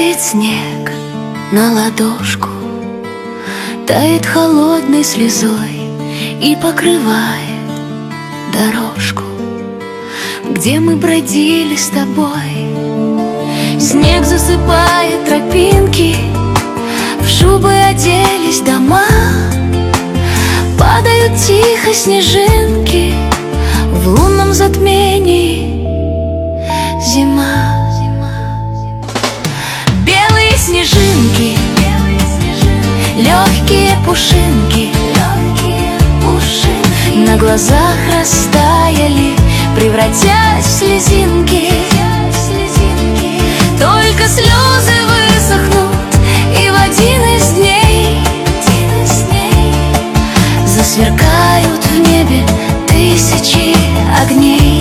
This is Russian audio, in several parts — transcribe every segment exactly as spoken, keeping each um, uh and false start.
Падает снег на ладошку, тает холодной слезой и покрывает дорожку, где мы бродили с тобой. Снег засыпает тропинки, в шубы оделись дома, падают тихо снежинки, в лунном затмении зима. Белые снежинки, легкие пушинки, на глазах растаяли, превратясь в слезинки. Только слезы высохнут, и в один из дней засверкают в небе тысячи огней.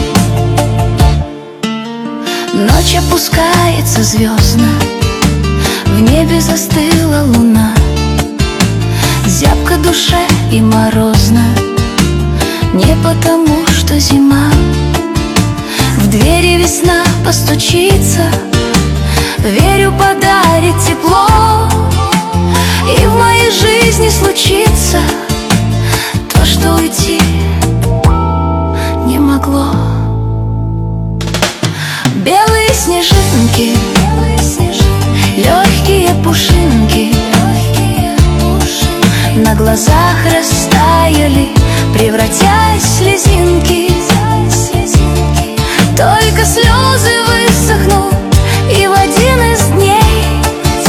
Ночь опускается звездно, в небе застыла луна. Зябко душе и морозно, не потому что зима. В двери весна постучится, верю, подарит тепло, и в моей жизни случится то, что уйти не могло. Белые снежинки, легкие пушинки, на глазах растаяли, превратясь в слезинки. Только слезы высохнут, и в один из дней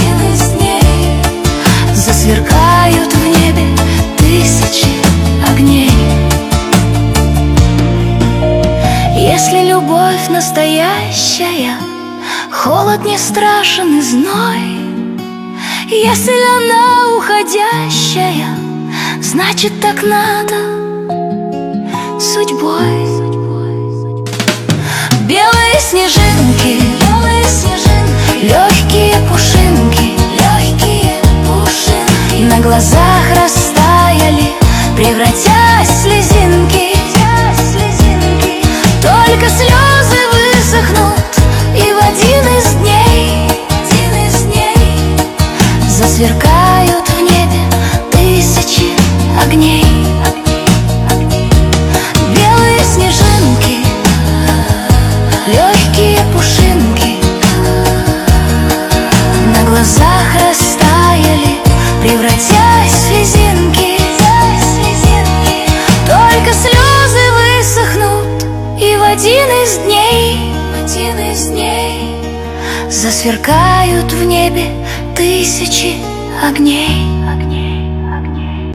засверкают в небе тысячи огней. Если любовь настоящая, холод не страшен и зной. Если она уходящая, значит так надо судьбой. Белые снежинки, белые снежинки, легкие пушинки, легкие пушинки, на глазах растаяли, превратясь в слезинки. Только слезы высохнут, и в один из дней засверкают в небе тысячи огней. Белые снежинки, легкие пушинки, на глазах растаяли, превратясь в слезинки. Только слезы высохнут, и в один из дней засверкают в небе тысячи огней.